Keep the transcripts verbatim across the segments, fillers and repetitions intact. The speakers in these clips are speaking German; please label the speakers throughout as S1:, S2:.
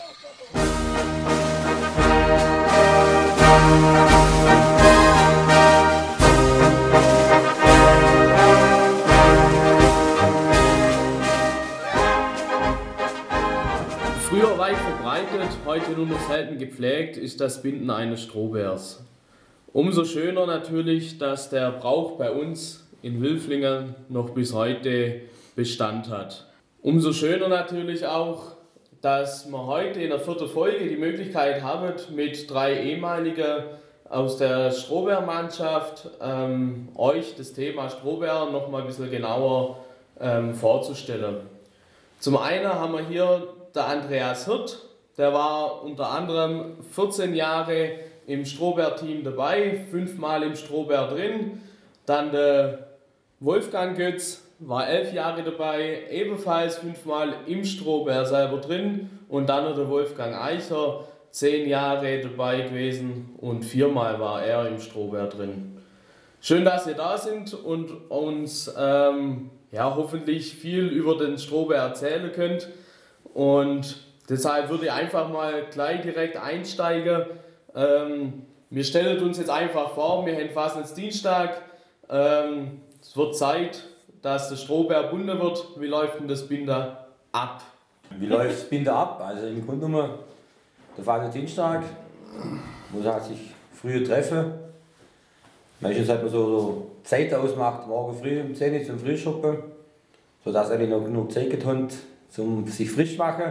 S1: Früher weit verbreitet, heute nur noch selten gepflegt, ist das Binden eines Strohbärs. Umso schöner natürlich, dass der Brauch bei uns in Wilflingen noch bis heute Bestand hat. Umso schöner natürlich auch, dass wir heute in der vierten Folge die Möglichkeit haben, mit drei ehemaligen aus der Strohbärmannschaft ähm, euch das Thema Strohbär noch mal ein bisschen genauer ähm, vorzustellen. Zum einen haben wir hier der Andreas Hirt, der war unter anderem vierzehn Jahre im Strohbär-Team dabei, fünfmal im Strohbär drin. Dann der Wolfgang Götz war elf Jahre dabei, ebenfalls fünfmal im Strohbär selber drin. Und dann noch der Wolfgang Eicher, zehn Jahre dabei gewesen und viermal war er im Strohbär drin. Schön, dass ihr da sind und uns ähm, ja, hoffentlich viel über den Strohbär erzählen könnt. Und deshalb würde ich einfach mal gleich direkt einsteigen. Ähm, wir stellen uns jetzt einfach vor, wir haben fast jetzt Dienstag. Ähm, es wird Zeit, dass der Strohbär gebunden wird. Wie läuft denn das Binden ab?
S2: Wie läuft das Binden ab? Also im Grunde genommen, der fast Dienstag, muss halt sich früh treffen. Meistens hat man so, so Zeit ausgemacht, morgen früh um zehn Uhr zum Frühschoppen, sodass alle noch genug Zeit haben, um sich frisch zu machen.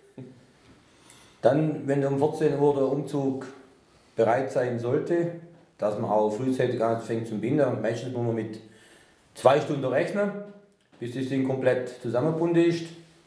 S2: Dann, wenn um vierzehn Uhr der Umzug bereit sein sollte, dass man auch frühzeitig anfängt zum Binden. Meistens muss man mit zwei Stunden rechnen, bis das Ding komplett zusammengebunden ist.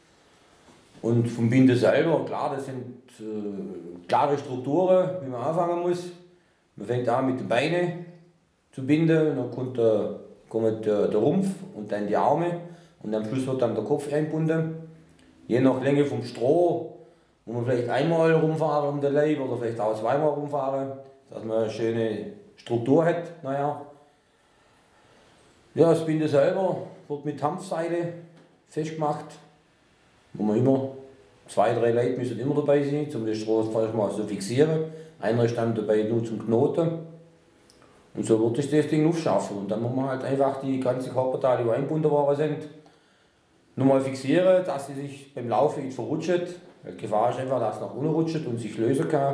S2: Und vom Binden selber, klar, das sind äh, klare Strukturen, wie man anfangen muss. Man fängt an mit den Beinen zu binden, dann kommt der, kommt der, der Rumpf und dann die Arme und am Schluss wird dann der Kopf eingebunden. Je nach Länge vom Stroh muss man vielleicht einmal rumfahren um den Leib oder vielleicht auch zweimal rumfahren, dass man eine schöne Struktur hat. Naja. Ja, das Binden selber wird mit Hanfseile festgemacht, wo man immer, zwei, drei Leute müssen immer dabei sein, um das Stroh mal zu fixieren. Einer ist dann dabei nur zum Knoten. Und so wird sich das Ding aufschaffen. Und dann muss man halt einfach die ganzen Körperteile, die eingebunden worden sind, nochmal fixieren, dass sie sich beim Laufen nicht verrutschen. Die Gefahr ist einfach, dass es nach unten rutscht und sich lösen kann.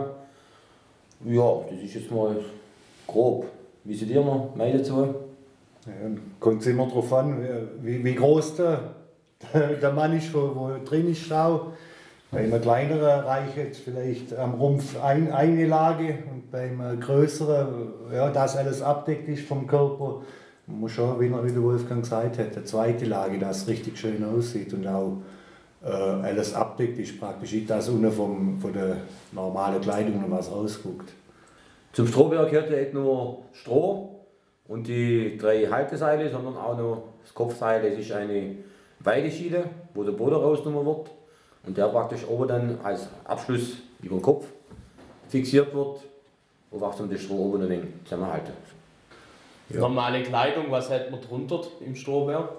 S2: Ja, das ist jetzt mal grob. Wie seht ihr noch mehr dazu?
S3: Ja, kommt es immer darauf an, wie, wie groß der, der Mann ist, wo, wo drin ist. Auch. Bei einem kleineren reicht jetzt vielleicht am Rumpf ein, eine Lage und beim größeren, ja, das alles abdeckt ist vom Körper, man muss schon, wie der Wolfgang gesagt hat, eine zweite Lage, das richtig schön aussieht und auch äh, alles abdeckt ist, praktisch nicht das unten vom, von der normalen Kleidung noch was rausguckt.
S2: Zum Strohbär gehört ja nicht nur Stroh und die drei Halteseile, sondern auch noch das Kopfseil, das ist eine Weideschiene, wo der Boden rausgenommen wird. Und der praktisch oben dann als Abschluss über den Kopf fixiert wird, wo auch zum das Stroh oben ein wenig zusammenhalten.
S1: Ja. Normale Kleidung, was hat man drunter im Strohbär?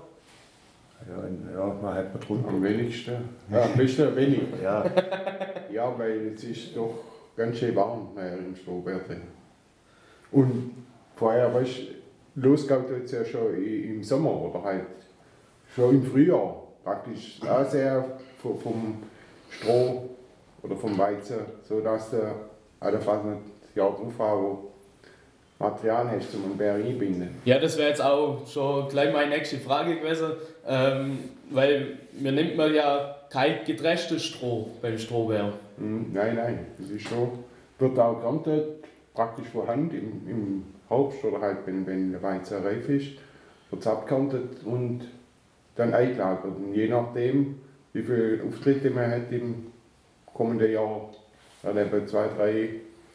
S3: Ja, ja, man hat man drunter.
S4: Am wenigsten. Ja, am besten wenig. Ja. Ja, weil es ist doch ganz schön warm im Strohbär drin. Und vorher, weißt du, losgeht es ja schon im Sommer oder halt schon im Frühjahr. Praktisch auch sehr vom Stroh oder vom Weizen, sodass du auch fast ein Jahr drauf auch Material hast, um einen Bär einzubinden.
S1: Ja, das wäre jetzt auch schon gleich meine nächste Frage gewesen, ähm, weil mir nimmt man ja kein gedreschtes Stroh beim Strohbär.
S4: Mm, nein, nein, das ist schon, wird auch geerntet, praktisch von Hand im, im Herbst oder halt wenn, wenn der Weizen reif ist, wird es abgeerntet und dann eingelagert. Und je nachdem, wie viele Auftritte man hat im kommenden Jahr, dann eben zwei, drei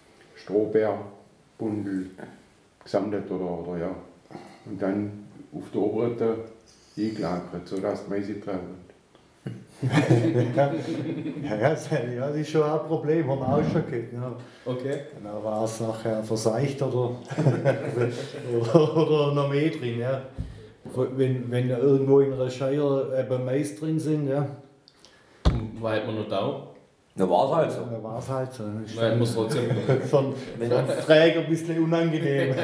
S4: Strohbärbündel gesammelt oder, oder ja. Und dann auf der Oberseite eingelagert, sodass die Mäuse dran wird.
S3: ja, das, ja, das ist schon ein Problem, haben wir auch schon gehabt. Ja.
S1: Okay.
S3: Dann war es nachher verseicht oder, oder noch mehr drin. Ja. Wenn, wenn irgendwo in einer Scheier eben Mais drin sind. Ja.
S1: Wo hat man noch da?
S2: Da war es halt so.
S3: Da war es halt so. Das ist
S1: Nein, muss trotzdem.
S3: für den Träger ein bisschen unangenehm.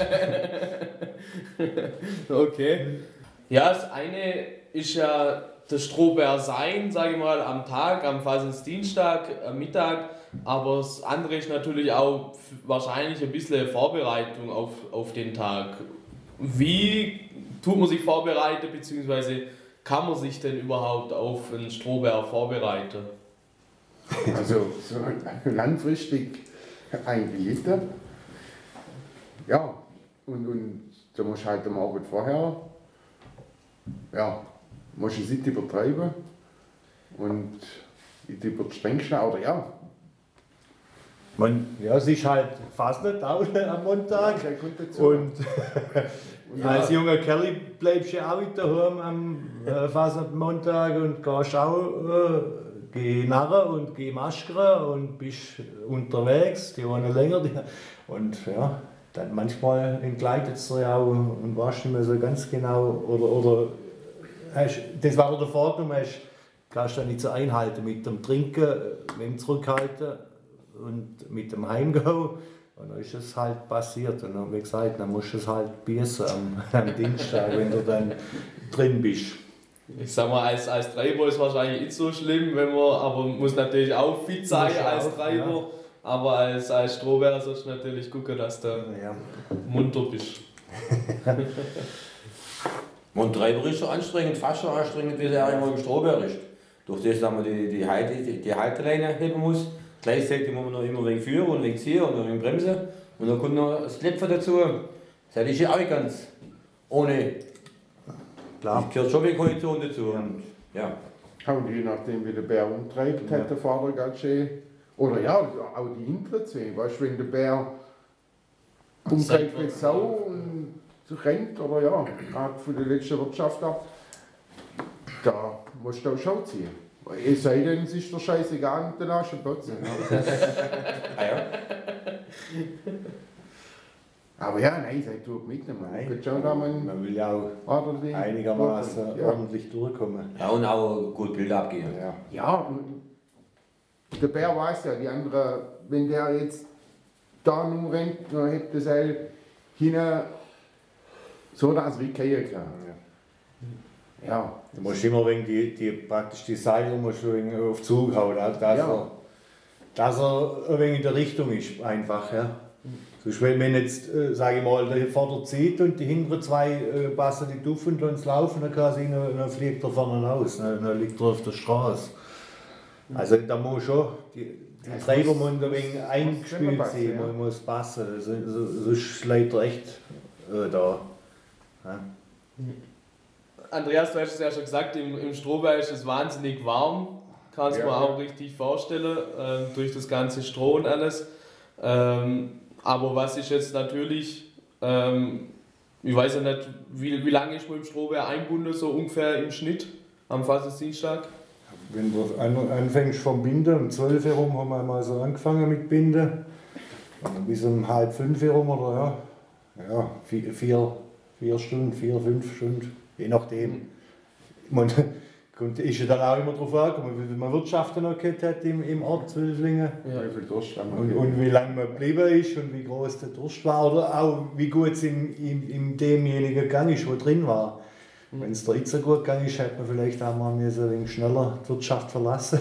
S1: Okay. Ja, das eine ist ja das Strohbär sein, sage ich mal, am Tag, am Faschingsdienstag, am Mittag. Aber das andere ist natürlich auch wahrscheinlich ein bisschen Vorbereitung auf, auf den Tag. Wie tut man sich vorbereiten, beziehungsweise kann man sich denn überhaupt auf einen Strohbär vorbereiten?
S4: Also so langfristig eingeleitet. Ja, und, und da musst du halt am Abend vorher, ja, musst du es nicht übertreiben und nicht überstrengst, oder ja.
S3: Man, ja, es ist halt fast nicht auch am Montag.
S4: Der kommt dazu.
S3: Und als junger Kerl bleibst du ja auch wieder daheim am äh, Fasnachtmontag und gehst auch äh, geh narren und geh maschkern und bist unterwegs, die wollen länger. Die, und ja, dann manchmal entgleitet es dir ja auch und weißt nicht mehr so ganz genau. Oder, oder hast, das war der Vorteil, hast, kannst du nicht so einhalten mit dem Trinken, mit dem Zurückhalten und mit dem Heimgehen. Und dann ist es halt passiert. Und dann, wie gesagt, dann musst du es halt beißen am, am Dienstag, wenn du dann drin bist.
S1: Ich sag mal, als, als Treiber ist es wahrscheinlich nicht so schlimm, wenn man, aber man muss natürlich auch fit sein als
S3: auch,
S1: Treiber. Ja. Aber als, als Strohbär sollst du natürlich gucken, dass du
S3: Ja.
S1: munter bist.
S2: Und Treiber ist so anstrengend, fast so anstrengend, wie es eigentlich im Strohbär ist. Durch das, dass man die, die, Halte, die, die Halteleine heben muss. Gleichzeitig muss man noch immer wegen führen und wegen ziehen und wegen bremsen. Und dann kommt noch das Klepfen dazu. Das ist ja auch nicht ganz ohne.
S3: Klar.
S2: Das gehört schon wegen Kondition dazu. Und, ja.
S4: Und je nachdem, wie der Bär umtreibt, hat der Vater ganz schön. Oder ja, auch die hinteren zwei. Weißt du, wenn der Bär umtreibt wie Sau und rennt, oder ja, gerade von der letzten Wirtschaft ab, da musst du auch Schau ziehen. Es sei denn, es ist der scheißegal mit den Aschenplätzen.
S2: Ah, ja.
S4: Aber ja, nein, sei tut mitnehmen.
S3: Nein,
S4: Man kann schon da mal
S3: man will ja auch
S4: ordentlich-
S3: einigermaßen
S4: ja.
S3: ordentlich durchkommen.
S2: Ja, und auch gut Bilder abgeben.
S3: Ja.
S4: Ja, und der Bär weiß ja, die andere, wenn der jetzt da nur rennt, dann hebt das Seil hin, so dass er rückkehren kann. Ja.
S3: Du musst immer wegen die, die, praktisch die Seile musst du wegen auf Zug hauen, dass,
S4: Ja.
S3: er, dass er ein wenig in der Richtung ist, einfach. Ja. Sonst, wenn man jetzt, äh, sage ich mal, der Vorder zieht und die hinteren zwei äh, passen die Duft und uns laufen, dann, kann sie, dann, dann fliegt er vorne raus, dann, dann liegt er auf der Straße. Also da muss schon, die, die
S4: Ja,
S3: Treiber
S4: muss-
S3: müssen ein wenig
S4: muss
S3: eingespielt
S4: immer passen,
S3: sein,
S4: ja.
S3: man muss passen, sonst so, so ist leider echt äh, da. Ja.
S1: Andreas, du hast es ja schon gesagt, im, im Strohbär ist es wahnsinnig warm. Kannst du
S4: Ja,
S1: mir
S4: ja.
S1: auch richtig vorstellen, ähm, durch das ganze Stroh und alles. Ähm, aber was ist jetzt natürlich, ähm, ich weiß ja nicht, wie, wie lange ist man im Strohbär eingebunden, so ungefähr im Schnitt am Faschingsdienstag?
S3: Wenn du an, anfängst vom Binden, um zwölf Uhr herum haben wir mal so angefangen mit Binden. Und dann bis um halb fünf herum oder ja, ja vier, vier, vier Stunden, vier, fünf Stunden, je nachdem. Man kommt- ist ja dann auch immer darauf angekommen, wie viel man Wirtschaften noch gehabt hat im, im Ort Zwölflingen.
S4: Wie viel Durst haben wir?
S3: Und, und wie lange man geblieben ist und wie groß der Durst war oder auch wie gut es in, in, in demjenigen gegangen ist, wo drin war. Wenn es der Itzer gut gegangen ist, hätte man vielleicht auch mal ein wenig schneller die Wirtschaft verlassen.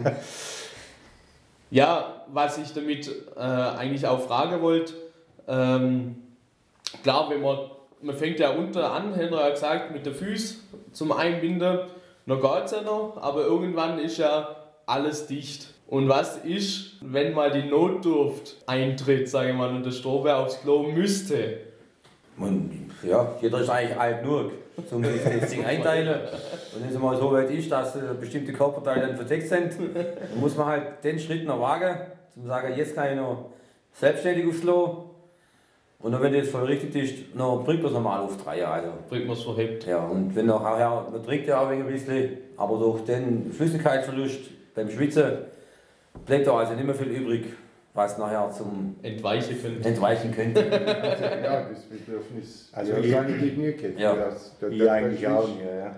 S1: Ja, was ich damit äh, eigentlich auch fragen wollte, ähm, klar, wenn man, man fängt ja unter an, Henry hat gesagt, mit den Füßen zum Einbinden, noch geht es ja noch, aber irgendwann ist ja alles dicht. Und was ist, wenn mal die Notdurft eintritt, sage ich mal, und der Strohbär aufs Klo müsste?
S2: Und ja, jeder ist eigentlich alt genug, um sich das Ding einteilen. Und wenn es mal so weit ist, dass äh, bestimmte Körperteile dann verdeckt sind, dann muss man halt den Schritt noch wagen, zum sagen, jetzt kann ich noch selbstständig aufs Klo. Und dann, wenn das voll richtig ist, dann bringt man es normal auf drei Jahre. Also.
S1: Bringt man es verhebt.
S2: Ja, und wenn nachher, man trinkt ja auch ein bisschen, aber durch den Flüssigkeitsverlust beim Schwitzen bleibt da also nicht mehr viel übrig, was nachher zum
S1: Entweichen könnte.
S2: Entweichen könnte.
S4: Also, ja, das Bedürfnis.
S3: Also
S4: ja,
S3: ich-
S4: das habe ich nie gehabt.
S2: Ja.
S4: Das, das,
S3: Ich
S4: das-
S3: eigentlich
S4: das
S3: auch
S4: ist-
S3: nicht. Ja.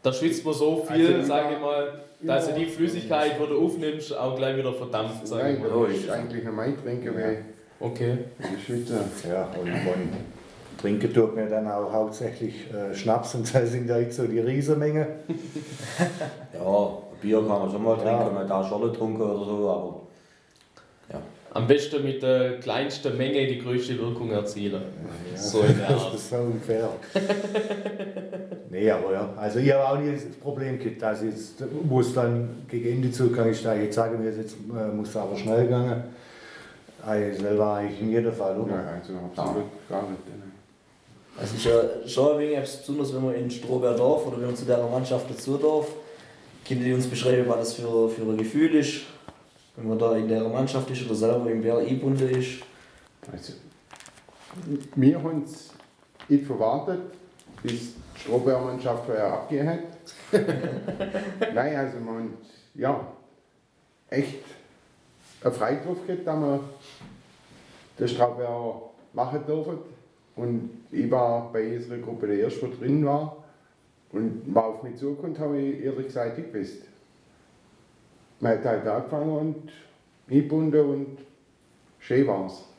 S1: Da schwitzt man so viel,
S4: Also,
S1: sage ich mal, dass
S4: ja.
S1: du die Flüssigkeit, die du aufnimmst, auch gleich wieder verdampft, sage ich
S4: Nein,
S1: mal.
S4: das ist eigentlich noch mein Trinken, weil
S1: Okay.
S4: ich schwitze.
S3: Ja, und, und trinken tut mir dann auch hauptsächlich äh, Schnaps und das sind ja jetzt so die Riesenmenge.
S2: Ja, Bier kann man schon mal trinken,
S3: Ja.
S2: wenn man da Scholle getrunken oder so, aber
S1: Am besten mit der kleinsten Menge die größte Wirkung erzielen.
S3: Ja,
S1: So in der
S3: das
S1: Art.
S3: ist so ungefähr. Nee, aber ja, also ich habe auch nie das Problem gehabt, dass ich jetzt, wo es dann gegen Ende zugegangen ist, da ich jetzt sagen wir, jetzt äh, muss es aber schnell gegangen. Also selber eigentlich in jedem Fall, oder?
S4: Ja, also absolut gar nicht.
S5: Es ist ja schon ein wenig etwas Besonderes, wenn man in Strohberdorf oder wenn man zu der Mannschaft dazu darf. Können die uns beschreiben, was das für, für ein Gefühl ist, wenn man da in der Mannschaft ist oder selber im Bär eingebunden ist?
S4: Also, wir haben es nicht verwartet, bis die Strohbär-Mannschaft vorher abgegeben hat. Nein, also man ja, echt eine Freude drauf gehabt, dass wir den Strohbär machen dürfen. Und ich war bei unserer Gruppe der Erste, der drin war. Und was auf mich zukommt, habe ich ehrlich gesagt nicht gewusst. Man hat halt angefangen und eingebunden und schön war es.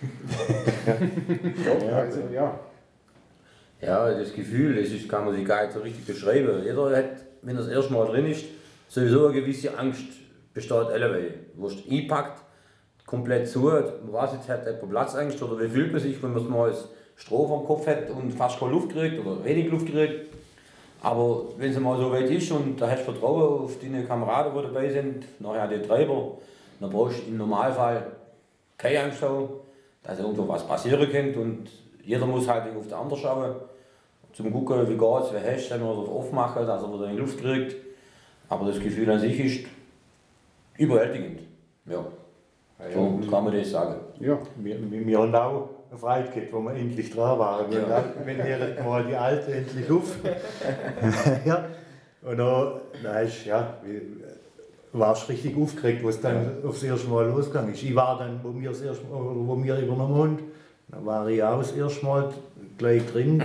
S4: ja, also ja.
S2: ja, das Gefühl, das ist, kann man sich gar nicht so richtig beschreiben. Jeder hat, wenn er das erste Mal drin ist, sowieso eine gewisse Angst besteht alle. Wo es einpackt, komplett zu, man weiß jetzt, hat jemand Platzangst oder wie fühlt man sich, wenn man mal das Stroh vom Kopf hat und fast keine Luft kriegt oder wenig Luft kriegt. Aber wenn es mal so weit ist und da hast du Vertrauen auf deine Kameraden, die dabei sind, nachher den Treiber, dann brauchst du im Normalfall keine Angst haben, dass irgendwo was passieren könnte und jeder muss halt auf den anderen schauen, zum gucken, wie geht's, wie hast du, wenn man das aufmachen, dass er wieder in die Luft kriegt. Aber das Gefühl an sich ist überwältigend. Ja, so kann man das sagen.
S4: Ja.
S3: Wir, wir, wir haben auch eine Freude gehabt, wo wir endlich dran waren. Wir
S2: Ja.
S3: haben auch, wenn wir mal die Alte endlich auf. Ja. Und dann, dann ist, ja, warst du richtig aufgeregt, wo es dann aufs erste Mal losgegangen ist. Ich war dann, wo wir, das erste Mal, wo wir übernommen haben, dann war ich auch das erste Mal gleich drin.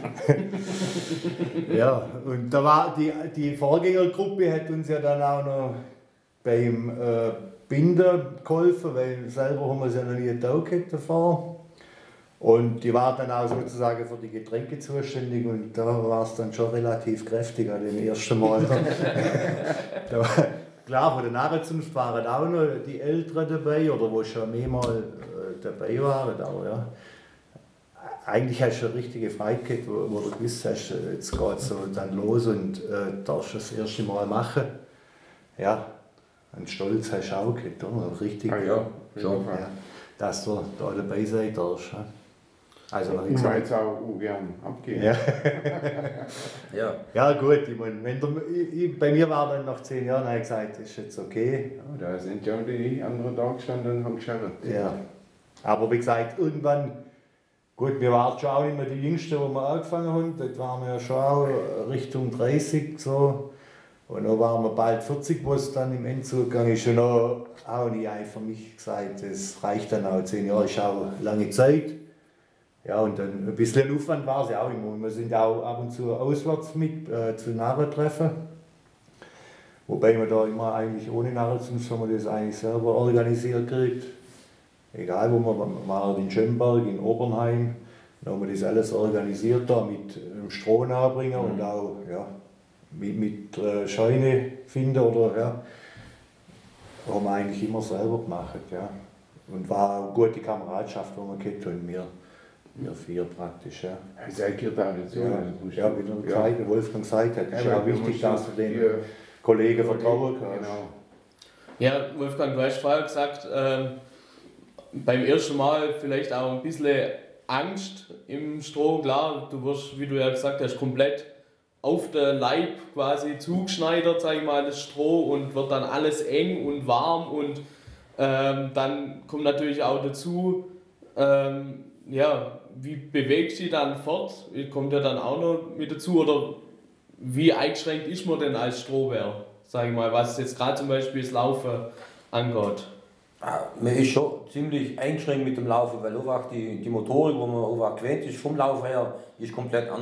S3: Ja, und da war die, die Vorgängergruppe hat uns ja dann auch noch beim äh, Binden geholfen, weil selber haben wir es ja noch nie getan davor. Und die war dann auch sozusagen für die Getränke zuständig und da war es dann schon relativ kräftig an dem ersten Mal. Da war, klar, von den Narrenzunft waren auch noch die Älteren dabei oder wo schon mehrmal äh, dabei waren. Aber, ja. Eigentlich hast du eine richtige Freude gehabt, wo, wo du gewusst hast, jetzt geht es so dann los und äh, darfst das erste Mal machen. Ja, einen Stolz hast du auch gehabt, oder? Richtig,
S4: Ah, ja, schon.
S3: ja, dass du da dabei sein darfst. Ja. Also, wie
S4: Ich will
S3: gesagt,
S4: jetzt auch ungern abgehen.
S3: ja.
S2: Ja,
S3: Ja gut, ich meine, wenn der, ich, ich, bei mir war dann nach zehn Jahren, habe ich gesagt, das ist jetzt okay.
S4: Ja, da sind ja die anderen da gestanden und haben geschert.
S3: Ja. Aber wie gesagt, irgendwann, gut, wir waren schon auch immer die Jüngsten, wo wir angefangen haben, dort waren wir ja schon auch Richtung dreißig so. Und dann waren wir bald vierzig, wo es dann im Endzug gegangen ist. Und dann auch nicht einfach mich gesagt, das reicht dann auch, zehn Jahre ist auch lange Zeit. Ja, und dann ein bisschen Aufwand war es ja auch immer. Wir sind auch ab und zu auswärts mit äh, zu Narrentreffen. Wobei wir da immer eigentlich ohne Narrenzunft haben wir das eigentlich selber organisiert gekriegt. Egal wo wir, wir waren in Schönberg, in Obernheim, dann haben wir das alles organisiert da mit ähm, Stroh nachbringen mhm. und auch ja, mit, mit äh, Scheune finden oder ja. Das haben wir eigentlich immer selber gemacht. Ja. Und war eine gute Kameradschaft, die wir gehabt haben. Wir, wir vier praktisch. Ja,
S4: Ich sage dir da nicht so.
S3: ja, ja wie der ja. Zeit, Wolfgang gesagt hat, ist
S4: Ja,
S3: auch wichtig, dass du den
S4: ja.
S3: Kollegen vertrauen kannst.
S4: Genau.
S1: Ja, Wolfgang, du hast vorher gesagt, ähm, beim ersten Mal vielleicht auch ein bisschen Angst im Stroh. Klar, du wirst, wie du ja gesagt hast, komplett auf den Leib quasi zugeschneidert, sag ich mal, das Stroh und wird dann alles eng und warm und ähm, dann kommt natürlich auch dazu, ähm, ja, wie bewegt sich dann fort? Kommt ja dann auch noch mit dazu oder wie eingeschränkt ist man denn als Strohbär, sag ich mal, was jetzt gerade zum Beispiel das Laufen angeht?
S2: Ja, man ist schon ziemlich eingeschränkt mit dem Laufen, weil einfach die, die Motorik, wo man einfach gewöhnt ist vom Laufen her, ist komplett anders.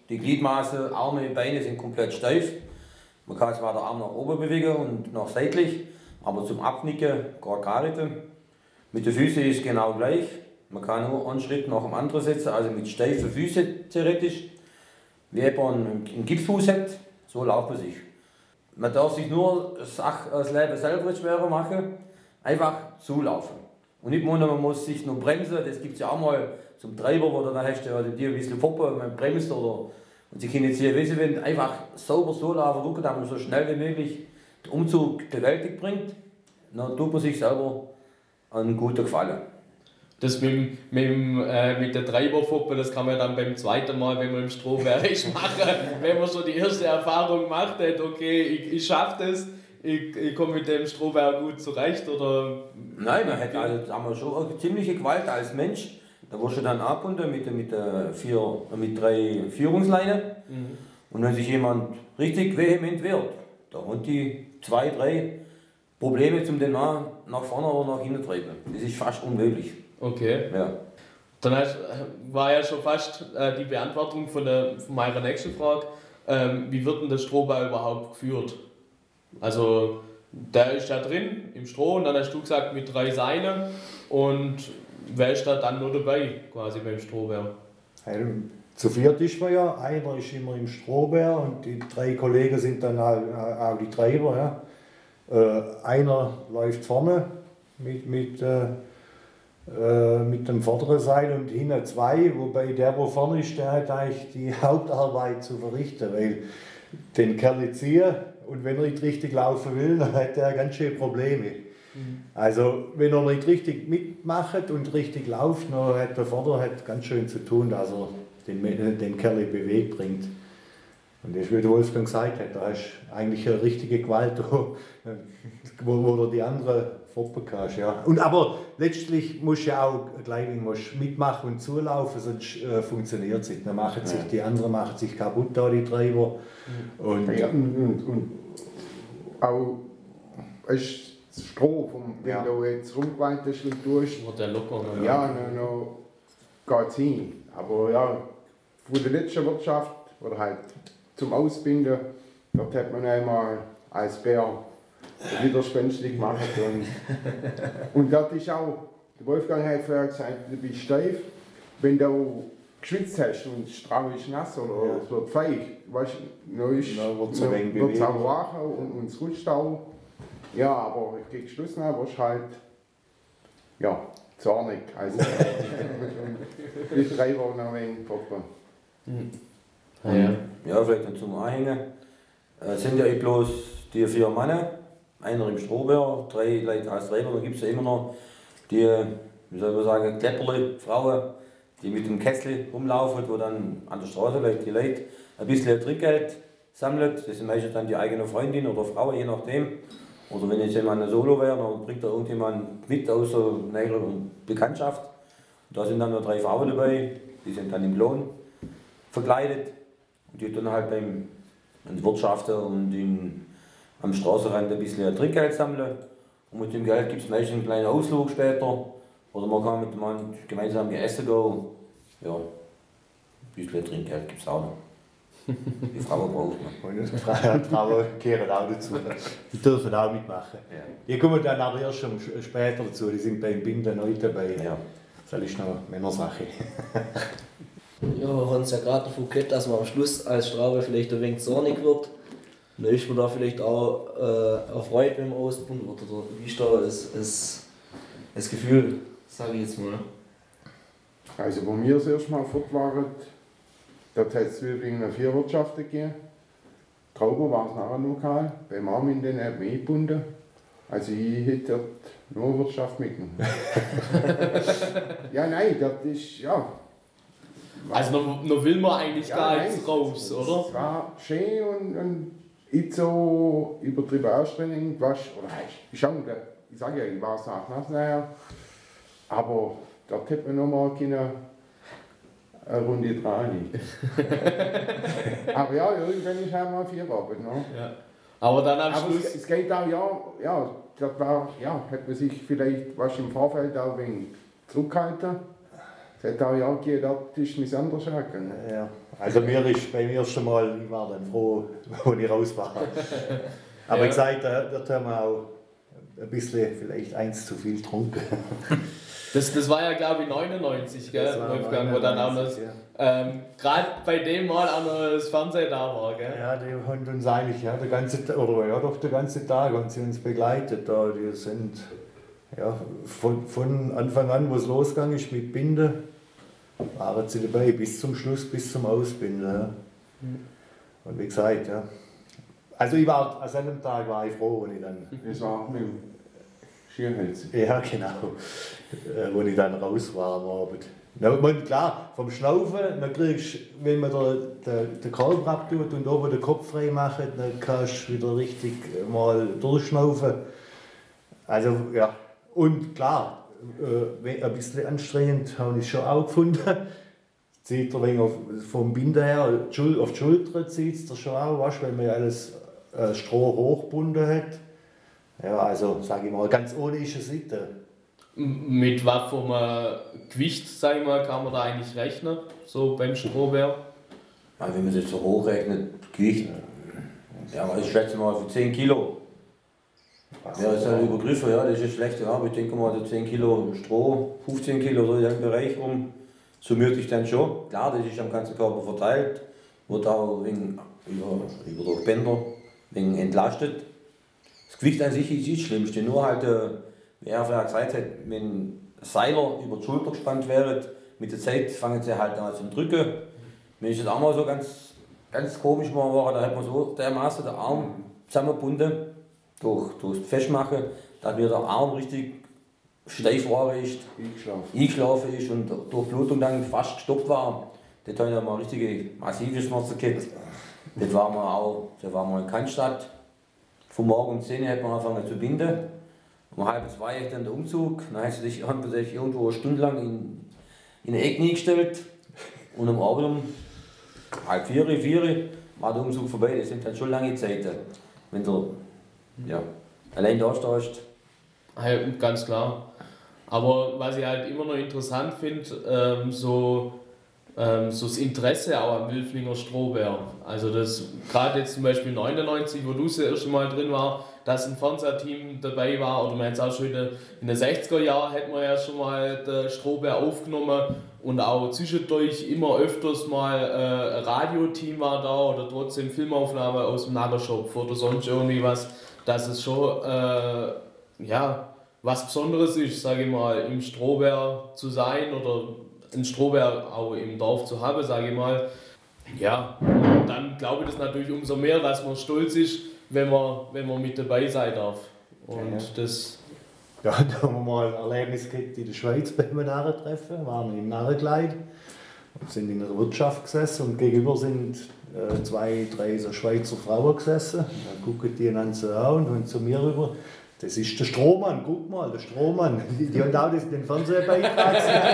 S2: Die Gliedmaße, Arme, Beine sind komplett steif. Man kann zwar den Arm nach oben bewegen und nach seitlich, aber zum Abnicken gar keine. Mit den Füßen ist es genau gleich. Man kann nur einen Schritt nach dem anderen setzen, also mit steifen Füßen theoretisch. Wie jemand einen Gipsfuß hat, so laufen sich. Man darf sich nur das Leben selber schwerer machen, einfach zulaufen. Und nicht nur, man muss sich nur bremsen, das gibt es ja auch mal zum Treiber, wo dann hast du die ein bisschen poppen, man bremst oder und sie können jetzt hier wissen, wenn einfach sauber so laufen, gucken, dass man so schnell wie möglich den Umzug bewältigt bringt, dann tut man sich selber einen guten Gefallen.
S1: Das mit, dem- mit, dem, äh, mit der Treiberfuppe, das kann man dann beim zweiten Mal, wenn man im Strohberg ist, machen. Wenn man schon die erste Erfahrung gemacht hat, okay, ich, ich schaffe das, ich, ich komme mit dem Strohberg gut zurecht, oder?
S2: Nein, man hat also, haben wir schon eine ziemliche Gewalt als Mensch. Da wirst du dann abgebunden mit, mit, der vier, mit drei Führungsleinen.
S1: Mhm.
S2: Und wenn sich jemand richtig vehement wehrt, da haben die zwei, drei Probleme zum den nach, nach vorne oder nach hinten treiben. Das ist fast unmöglich.
S1: Okay.
S2: Ja.
S1: Dann hast, war ja schon fast äh, die Beantwortung von, der, von meiner nächsten Frage. Ähm, wie wird denn der Strohbau überhaupt geführt? Also, der ist da drin im Stroh und dann hast du gesagt mit drei Seilen und wer ist da dann nur dabei, quasi beim Strohbau?
S3: Also, zu viert ist man ja, einer ist immer im Strohbär und die drei Kollegen sind dann auch, auch die Treiber. Ja. Äh, einer läuft vorne mit, mit, äh, äh, mit dem vorderen Seil und hinten zwei, wobei der, der vorne ist, der hat eigentlich die Hauptarbeit zu verrichten, weil den Kerl ziehen und wenn er nicht richtig laufen will, dann hat er ganz schön Probleme. Also wenn er nicht richtig mitmacht und richtig läuft, dann hat der Vorder hat ganz schön zu tun, dass er den, den Kerl in Bewegung bringt. Und das, wie der Wolfgang gesagt hat, da hast du eigentlich eine richtige Gewalt, wo, wo du die anderen foppen kannst. Ja. Und, aber letztlich musst du ja auch gleich musst mitmachen und zulaufen, sonst äh, funktioniert es nicht. Dann machen sich, die anderen machen sich kaputt, da die Treiber. Und,
S4: Ja, und, und, und auch ist das Stroh, vom, wenn
S3: Ja.
S4: du jetzt rumgewaltest und tust,
S1: Wird der locker? Ne?
S4: ja, dann no, geht es hin. Aber ja, von der letzten Wirtschaft, oder halt zum Ausbinden, dort hat man einmal als Bär widerspenstig gemacht. Und, und dort ist auch, der Wolfgang hat vorher gesagt, du bist steif, wenn du geschwitzt hast und das Strau ist nass oder
S3: Ja.
S4: es wird feucht, weißt du, dann ist-
S3: Dann wird's ein
S4: dann
S3: wenig
S4: wird's auch
S3: Bewegung.
S4: wacher und, und es rutscht auch. Ja, aber gegen Schluss noch wirst du halt ja, zornig. Also, und die drei Wochen noch ein wenig poppen.
S1: Ah, ja.
S2: Ja, vielleicht noch zum Anhängen. Es sind ja eh bloß die vier Männer, einer im Strohbär, drei Leute als Treiber, dann gibt es ja immer noch die, wie soll man sagen, Klepperle, Frauen, die mit dem Kessel rumlaufen, wo dann an der Straße Leute, die Leute ein bisschen Trinkgeld sammeln. Das sind meistens dann die eigene Freundin oder Frau, je nachdem. Oder wenn jetzt jemand ein Solo wäre, dann bringt da irgendjemand mit aus der näheren Bekanntschaft. Da sind dann noch drei Frauen dabei, die sind dann im Lohn verkleidet. Und die dann halt beim in der Wirtschaft und in, am Straßenrand ein bisschen Trinkgeld sammeln. Und mit dem Geld gibt es meistens einen kleinen Ausflug später. Oder man kann mit dem Mann gemeinsam essen gehen. Ja, ein bisschen Trinkgeld gibt es auch noch. Die Frauen braucht man.
S3: und die Frauen Frauen kehren auch dazu. Die dürfen auch mitmachen.
S2: Ja.
S3: Die kommen dann aber erst schon später dazu, die sind beim Binden neu dabei.
S2: Ja.
S3: Das ist noch Männersache.
S5: Ja, wir haben es ja gerade davon gehabt, dass man am Schluss als Straube vielleicht ein wenig zornig wird. Dann ist man da vielleicht auch äh, erfreut, wenn man ausgebunden wird. Oder wie ist da das, das, das Gefühl, sage ich jetzt mal.
S4: Also, wo wir das erste Mal fort waren, dort hat es übrigens noch vier Wirtschaften gegeben. Trauber war es nachher lokal, beim Armin den hat mich eingebunden. Also, ich hätte dort nur Wirtschaft mitgenommen. Ja, nein, das ist, ja.
S1: Also noch, noch will man eigentlich
S4: Ja,
S1: gar
S4: nein,
S1: nichts raus,
S4: es,
S1: oder?
S4: Es war schön und, und nicht so übertrieben anstrengend. Was, oder ich, schon, ich sage ja, ich war es auch nass nachher. Aber dort hätte man noch mal eine, eine Runde dran. Aber ja, irgendwann ist halt mal vier Abend. Ne?
S1: Ja. Aber dann am
S4: Aber
S1: Schluss.
S4: es, es geht auch, ja, ja, das war, ja, hat man sich vielleicht was im Vorfeld auch ein wenig zurückgehalten. Es hat auch Jahre gegeben, da ist es anders angegangen.
S3: Ja. Also mir ist beim ersten Mal, ich war dann froh, als ich raus war. Aber
S1: Ja.
S3: ich gesagt, da, da haben wir auch ein bisschen, vielleicht eins zu viel getrunken.
S1: Das, das war ja, glaube ich, neunundneunzig, gell,
S3: Das war
S1: Wolfgang, wo dann auch noch,
S3: neunundneunzig,
S1: ähm, gerade bei dem Mal auch noch das Fernsehen da war, gell?
S3: Ja, die haben uns eigentlich ja, der ganze Tag, oder ja doch den ganzen Tag haben sie uns begleitet. Da. Die sind ja, von, von Anfang an, wo es losgegangen ist mit Binden, waren sie dabei, bis zum Schluss, bis zum Ausbinden. Ja. Und wie gesagt, ja. Also ich war, an einem Tag war ich froh, wenn ich dann...
S4: Das war mit dem Schierhölzer.
S3: Ja, genau. Äh, wo ich dann raus war am Abend. Na, man, klar, vom Schnaufen, dann kriegst du, wenn man den, den, den Kolben abtut und oben den Kopf frei macht, dann kannst du wieder richtig mal durchschnaufen. Also, ja. Und klar, äh, ein bisschen anstrengend habe ich schon auch gefunden. Zieht er wegen auf, vom Binden her, auf die Schulter zieht es dir schon auch, weißt, wenn man ja alles äh, Stroh hochgebunden hat. Ja, also, sage ich mal, ganz ohne ist es nicht.
S1: Mit was für einem Gewicht, sag ich mal, kann man da eigentlich rechnen, so beim Strohbär?
S2: Also wenn man es jetzt so hochrechnet, Gewicht, ja, ich schätze mal für zehn Kilo. Ja, das ist ein Übergriff, ja, das ist schlecht, ja, aber ich denke mal, so zehn Kilo Stroh, fünfzehn Kilo so in dem Bereich rum, summiert sich dann schon. Klar, das ist am ganzen Körper verteilt, wird auch wegen, über, über die Bänder wegen entlastet. Das Gewicht an sich ist nicht das Schlimmste, nur halt, äh, wie er vorher gesagt hat, wenn Seiler über die Schulter gespannt wären, mit der Zeit fangen sie halt an zum Drücken. Wenn ich das auch mal so ganz, ganz komisch mal war, da hat man so dermaßen den Arm zusammengebunden, durch, durch das Festmachen, dass mir der Arm richtig steif war, ist,
S4: Eingeschlafen.
S2: eingeschlafen ist und durch Blutung dann fast gestoppt war. Das hat ja mal richtige massive Schmerzen gehabt. Das war mal auch, das war mal in Cannstatt. Von morgen um zehn Uhr hat man angefangen zu binden. Um halb zwei ist dann der Umzug. Dann hat sich, hat man sich irgendwo eine Stunde lang in, in eine Ecke gestellt. Und am Abend um halb vier, vier war der Umzug vorbei. Das sind dann schon lange Zeiten. Wenn du ja, allein da stehst.
S1: Halt, ganz klar. Aber was ich halt immer noch interessant finde, ähm, so, ähm, so das Interesse auch am Wilflinger Strohbär. Also das gerade jetzt zum Beispiel neunundneunzig, wo du das erste Mal drin war, dass ein Fernsehteam dabei war, oder man jetzt auch schon in den sechziger Jahren hätten wir ja schon mal den Strohbär aufgenommen und auch zwischendurch immer öfters mal äh, ein Radioteam war da oder trotzdem Filmaufnahme aus dem Nagershop oder sonst irgendwie was, dass es schon äh, ja, was Besonderes ist, sage ich mal, im Strohbär zu sein oder einen Strohbär auch im Dorf zu haben, sage ich mal. Ja, und dann glaube ich das natürlich umso mehr, dass man stolz ist, wenn man, wenn man mit dabei sein darf. Und
S3: Ja.
S1: das...
S3: Ja, da haben wir mal ein Erlebnis gehabt in der Schweiz beim Narrentreffen, waren wir im Narrenkleid und sind in einer Wirtschaft gesessen und gegenüber sind äh, zwei, drei so Schweizer Frauen gesessen. Dann gucken die einander so an und zu mir rüber. Das ist der Strohmann, guck mal, der Strohmann. Die, die haben auch das, den Fernsehbeitrag.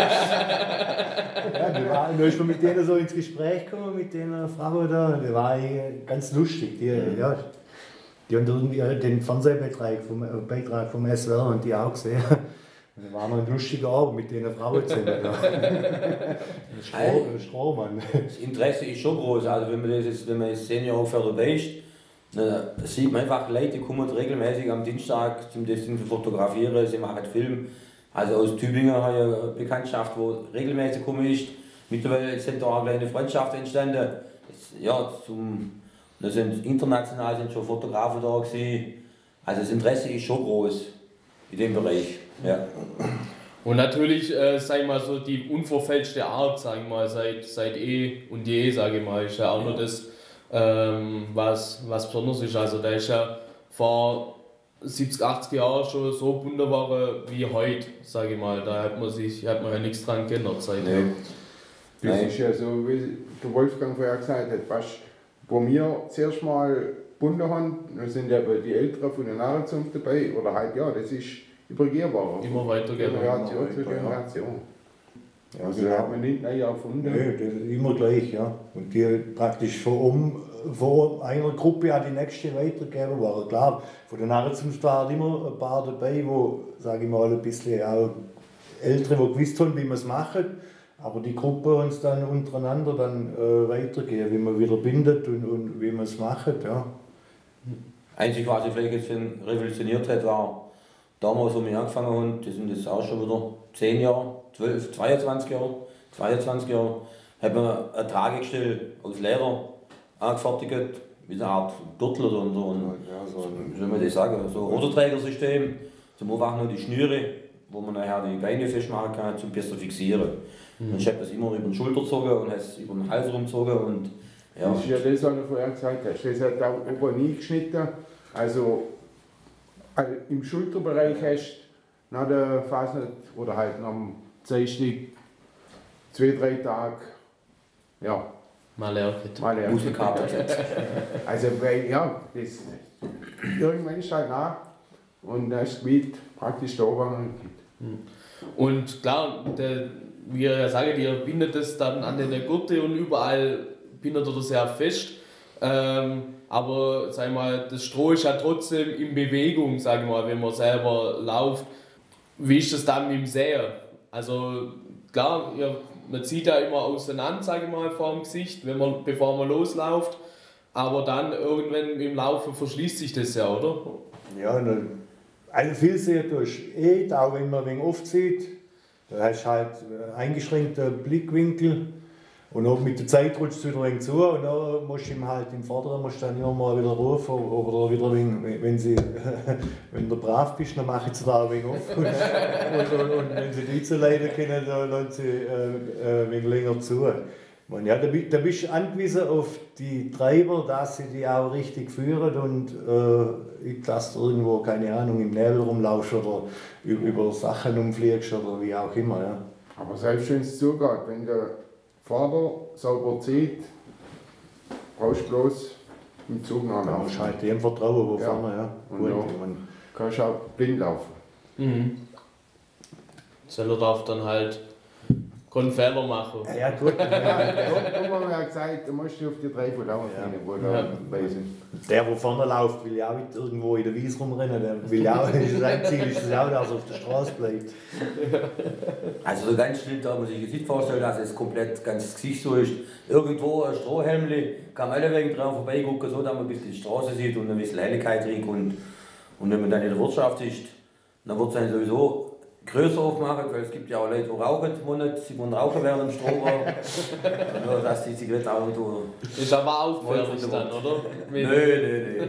S3: Ja, die waren, da ist man mit denen so ins Gespräch gekommen, mit den Frauen da. Das war ganz lustig. Die, ja, die haben irgendwie den Fernsehbeitrag vom, äh, Beitrag vom S W R und die auch gesehen. Das war noch ein lustiger Abend mit den Frauen zusammen. Da. Stroh, Strohmann.
S2: Das Interesse ist schon groß. Also wenn man das jetzt, wenn man jetzt zehn Jahre dabei ist, dann sieht man einfach Leute, die kommen regelmäßig am Dienstag zum das zu fotografieren, sie machen Film. Also aus Tübingen habe ich eine Bekanntschaft, wo regelmäßig gekommen ist. Mittlerweile sind da auch eine Freundschaft entstanden. Ja, zum, da sind international sind schon Fotografen da gewesen. Also das Interesse ist schon groß in dem Bereich. Ja.
S1: Und natürlich, äh, sag ich mal, so die unverfälschte Art, sag ich mal, seit, seit eh und je, sage ich mal, ist ja auch noch das, ähm, was, was Besonderes ist. Also der ist ja vor siebzig, achtzig Jahren schon so wunderbar wie heute, sage ich mal. Da hat man sich, hat man ja nichts dran geändert seitdem.
S2: Nee.
S4: Das
S2: Nein.
S4: ist ja so, wie der Wolfgang vorher gesagt hat, was, wo wir zuerst mal gebunden haben, dann sind ja die Älteren von der Narrenzunft dabei, oder halt, ja, das ist übergehbar.
S1: Immer weitergehen.
S4: Generation zu
S3: Immer weiter, ja.
S4: Generation.
S3: Ja,
S4: Also da hat man nicht neu erfunden.
S3: Nö, das ist immer gleich, ja. Und die praktisch von, um, von einer Gruppe an die nächste weitergegeben waren. Klar, von den Narrenzunft waren immer ein paar dabei, wo, sage ich mal, ein bisschen auch Ältere, die gewusst haben, wie man es macht. aber die Gruppe uns dann untereinander dann äh, weitergehen, wie man wieder bindet und, und wie man es macht. Ja.
S2: Einzig, was ich vielleicht jetzt revolutioniert hat, war damals, wo wir angefangen haben, das sind jetzt auch schon wieder zehn Jahre, zwölf, zweiundzwanzig Jahre, zweiundzwanzig Jahre, haben wir ein Tragegestell aus Leder angefertigt, wie eine Art Gürtel oder so ein,
S3: Ja, so ein,
S2: wie soll man das sagen, so ein Ruderträgersystem, zum Anfang noch die Schnüre, wo man nachher die Beine festmachen kann, zum besser fixieren. Mhm. Dann hat man es immer über den Schulter gezogen und hat es über den Hals rumgezogen und ja.
S4: Das ist ja das, was du vorher gesagt hast. Das hat auch oben eingeschnitten. Also also im Schulterbereich hast du nach der Phase oder halt nach dem Zeitstieg zwei, drei Tage ja,
S1: Mal erklärt.
S4: mal lernen.
S2: Muskelkater.
S4: Also weil, ja, das irgendwann ist halt nach und da ist das Gewicht praktisch da oben.
S1: Und klar, der, wie ihr ja sagt, ihr bindet es dann an den Gurte und überall bindet ihr das ja fest. Ähm, aber sag ich mal, das Stroh ist ja trotzdem in Bewegung, sag ich mal, wenn man selber läuft. Wie ist das dann mit dem Säen? Also klar, ihr, man zieht ja immer auseinander, sag ich mal, vor dem Gesicht, wenn man, bevor man losläuft. Aber dann irgendwann im Laufe verschließt sich das ja, oder?
S3: ja, also viel sehen tust eh, auch wenn man ein wenig aufzieht. Da hast du halt einen eingeschränkten Blickwinkel. Und auch mit der Zeit rutscht es wieder ein wenig zu und dann musst du ihm halt im Vorderen musst du dann immer mal wieder rufen oder wieder ein wenig, wenn, sie, wenn du brav bist, dann machen sie da ein wenig auf. Und, und, und, und wenn sie nicht so leiden können, dann lassen sie äh, ein wenig länger zu. Und ja, da, da bist du angewiesen auf die Treiber, dass sie die auch richtig führen und äh, dass du irgendwo, keine Ahnung, im Nebel rumlaufst oder über, über Sachen umfliegst oder wie auch immer. Ja.
S4: Aber selbst wenn es zugeht, wenn der Fahrer sauber zieht, brauchst du bloß im Zug
S3: Da
S4: nachlaufen.
S3: musst du halt dem vertrauen, wo
S4: Ja.
S3: fahren wir, ja.
S4: Und
S3: Gut,
S4: ja.
S3: man-
S4: Kannst auch blind laufen.
S1: Mhm. Seller darf dann halt keinen Fehler machen.
S3: Ja, gut.
S4: Ja, da haben wir ja gesagt, du musst dich auf die drei von laufen,
S3: Ja.
S4: wo da
S1: Ja.
S4: dabei sind.
S3: Der, der vorne läuft, will ja auch nicht irgendwo in der Wiese rumrennen. Der will ja auch, sein Ziel ist es auch, dass er auf der Straße bleibt.
S2: Also so ganz schlimm, da muss ich sich nicht vorstellen, dass es komplett ganz das Gesicht so ist. Irgendwo ein Strohhelmli, kann man alle wegen dran vorbeigucken, so dass man ein bisschen die Straße sieht und ein bisschen Helligkeit riecht. Und, und wenn man dann in der Wirtschaft ist, dann wird es dann sowieso größer aufmachen, weil es gibt ja auch Leute, die rauchen, die sie wollen rauchen während dem Strohbau. Nur dass die Zigarette auch irgendwo...
S1: Ist aber auch gefährlich dann, oder?
S2: Nö, nö, nö.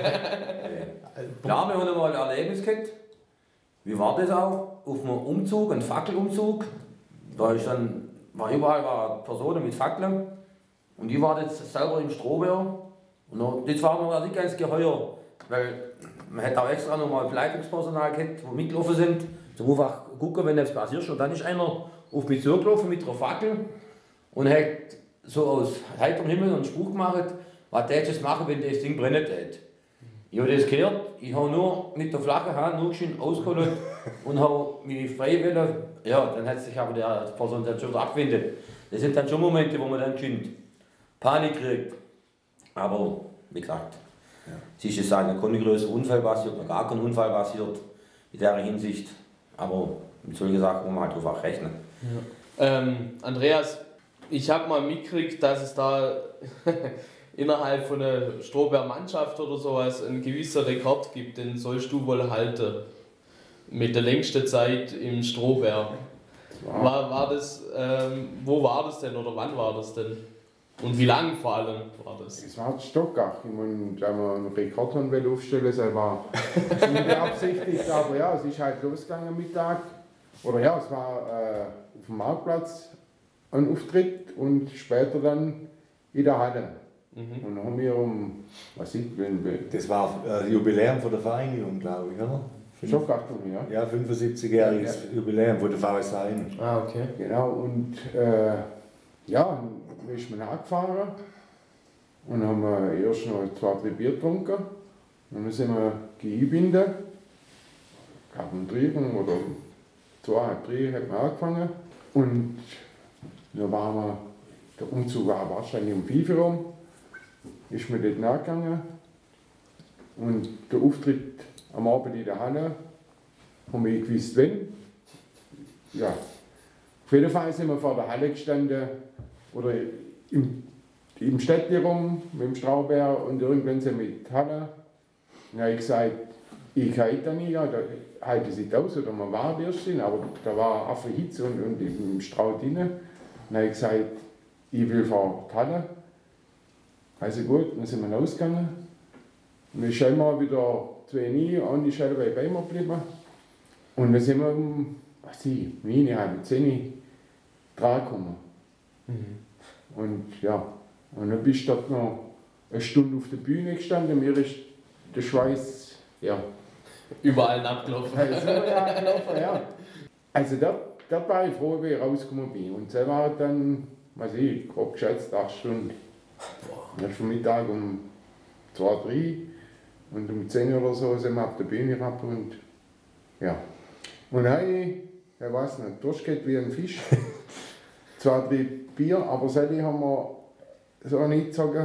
S2: Klar, wir haben mal ein Erlebnis gehabt. Wie war das auch? Auf einem Umzug, ein Fackelumzug. Da ist dann, war überall war Personen mit Fackeln. Und die waren jetzt selber im Strohbär. Und noch, das war noch nicht ganz geheuer, weil man hätte auch extra nochmal Begleitungspersonal gehabt, die mitgelaufen sind, zum einfach gucken, wenn etwas passiert. Und dann ist einer auf mich zugelaufen mit einer Fackel und hat so aus heiterem Himmel einen Spruch gemacht, was der jetzt machen, wenn das Ding brennen tät. Ich habe das gehört, ich habe nur mit der flachen Hand nur schön ausgeholt und habe mich frei wollen. Ja, dann hat sich aber der Person dann schon wieder abgewendet. Das sind dann schon Momente, wo man dann schön Panik kriegt. Aber wie gesagt, ja. Es ist jetzt ein kein größerer Unfall passiert, noch gar kein Unfall passiert in der Hinsicht. Aber mit solchen Sachen muss man halt einfach rechnen.
S1: Ja. Ähm, Andreas, ich habe mal mitgekriegt, dass es da innerhalb von einer Strohbär-Mannschaft oder sowas einen gewissen Rekord gibt, den sollst du wohl halten. Mit der längsten Zeit im Strohbär.
S4: Wow.
S1: War, war das, ähm, wo war das denn oder wann war das denn? Und wie lang vor allem war das?
S4: Es war Stockach. Ich meine, da wir einen Rekord haben wollen aufstellen, das war unbeabsichtigt, aber ja, es ist halt losgegangen am Mittag. Oder ja, es war äh, auf dem Marktplatz ein Auftritt und später dann in der Halle. Mhm. Und dann haben wir um, was ich bin,
S3: Das war das Jubiläum von der Vereinigung, glaube ich, oder?
S4: Stockach, ja.
S3: Ja, fünfundsiebzigjähriges
S4: Ja.
S3: Jubiläum von der V S ein.
S1: Ah, okay.
S4: Genau, und äh, ja, dann ist man nachgefahren und haben wir erst noch zwei, drei Bier getrunken. Und dann sind wir geeinbinden. Ich glaube um drei oder zwei, halb drei hat man angefangen. Und dann waren wir, der Umzug war wahrscheinlich um fünf Uhr rum, ist mir dort nachgegangen. Und der Auftritt am Abend in der Halle, haben wir gewusst, wenn. Ja, Auf jeden Fall sind wir vor der Halle gestanden, oder im, im Städtchen rum, mit dem Straubeer, und irgendwann sind wir mit Halle. Dann habe ich gesagt, ich kann da nicht, ja, da halte ich nicht aus, oder man war erst drin, aber da war auch Hitze und, und im Strauch drin. Dann habe ich gesagt, ich will vor die Halle. Also gut, dann sind wir rausgegangen. Und dann sind wir wieder zwei nie, und ich bin bei mir geblieben. Und dann sind wir um, was weiß ich, neun, halb zehn dran gekommen. Mhm. Und ja, und dann bist du dort noch eine Stunde auf der Bühne gestanden, mir ist der Schweiß, ja.
S1: Überall abgelaufen.
S4: Also, ja, abgelaufen, ja. Also dort, dort war ich froh, wie ich rausgekommen bin. Und das war dann, was weiß ich, grob geschätzt acht Stunden. Dann ist vom Mittag um zwei, drei und um zehn oder so sind wir auf der Bühne raus und ja. Und dann habe ich, ich weiß nicht, durchgeht wie ein Fisch. Zwei, drei Bier, aber seitdem haben wir so nicht gezogen.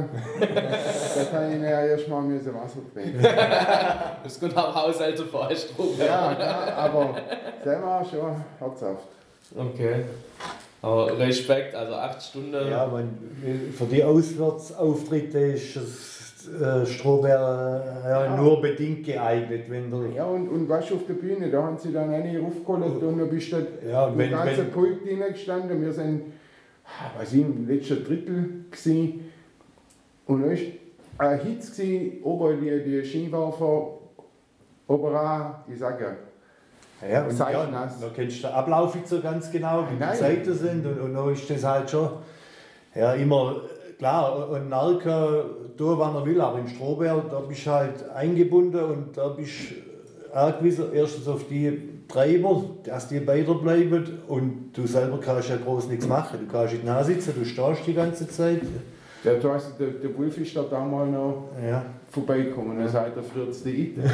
S4: Da habe ich ja erst mal Wasser trinken.
S1: Das kommt am Haushalt vor Strom.
S4: Ja, klar, aber das war schon herzhaft.
S1: Okay. Aber Respekt, also acht Stunden.
S3: Ja, man, für die Auswärtsauftritte ist das äh, Strohbär äh, ja, nur bedingt geeignet. Wenn der
S4: Ja, und, und was auf der Bühne, da haben sie dann eine aufgeholt und dann bist du
S3: ja,
S4: im
S3: wenn,
S4: ganzen
S3: wenn,
S4: Pult gestanden. Wir sind, was ich, im letzten Drittel gewesen. Und dann war ein Hitz gewesen, oben die, die Skiwerfer, oben auch, ich sage ja,
S3: ja, und
S4: Sei
S3: ja,
S4: nass.
S3: da kennst du den Ablauf nicht so ganz genau, wie
S4: Nein.
S3: die Zeiten sind. Und, und dann ist das halt schon ja, immer klar. Und Narka, da wann er will, aber im Strohbär, da bist du halt eingebunden und da bist du angewiesen, erstens auf die Treiber, dass die beide bleiben. Und du selber kannst ja groß nichts machen. Du kannst nicht nachsitzen, du stehst die ganze Zeit.
S4: Der, du hast, der, der Wolf ist da damals noch
S3: Ja.
S4: vorbeigekommen und dann sagt er, friert es dich ein.